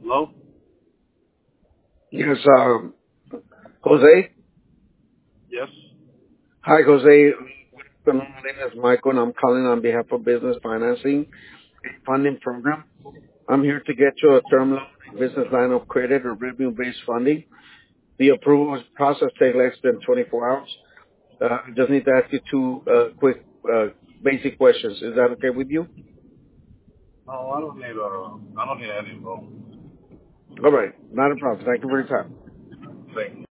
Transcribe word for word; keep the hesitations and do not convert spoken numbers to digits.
Hello? Yes, um, Jose. Yes. Hi, Jose. My name is Michael, and I'm calling on behalf of Business Financing Funding Program. I'm here to get you a term loan, business line of credit, or revenue-based funding. The approval process takes less than twenty-four hours. Uh, I just need to ask you two uh, quick, uh, basic questions. Is that okay with you? No, I don't need uh I don't need any info. All right, not a problem. Thank you for your time. Thank you.